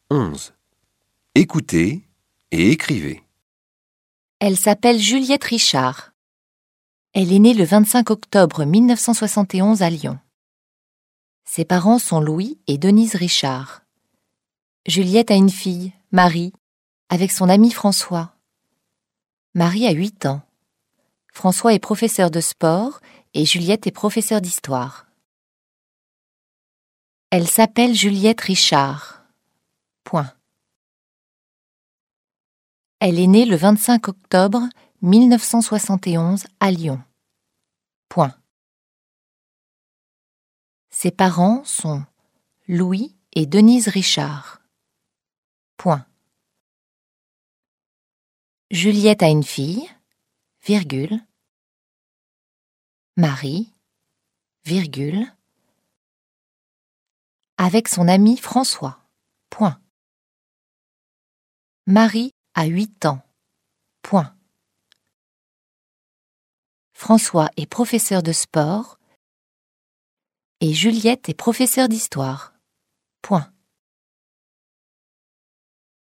11. Écoutez et écrivez. Elle s'appelle Juliette Richard. Elle est née le 25 octobre 1971 à Lyon. Ses parents sont Louis et Denise Richard. Juliette a une fille, Marie, avec son ami François. Marie a 8 ans. François est professeur de sport et Juliette est professeure d'histoire. Elle s'appelle Juliette Richard. Point. Elle est née le 25 octobre 1971 à Lyon. Point. Ses parents sont Louis et Denise Richard. Point. Juliette a une fille, virgule, Marie, virgule, avec son ami François. Point. Marie a 8 ans. Point. François est professeur de sport et Juliette est professeure d'histoire. Point.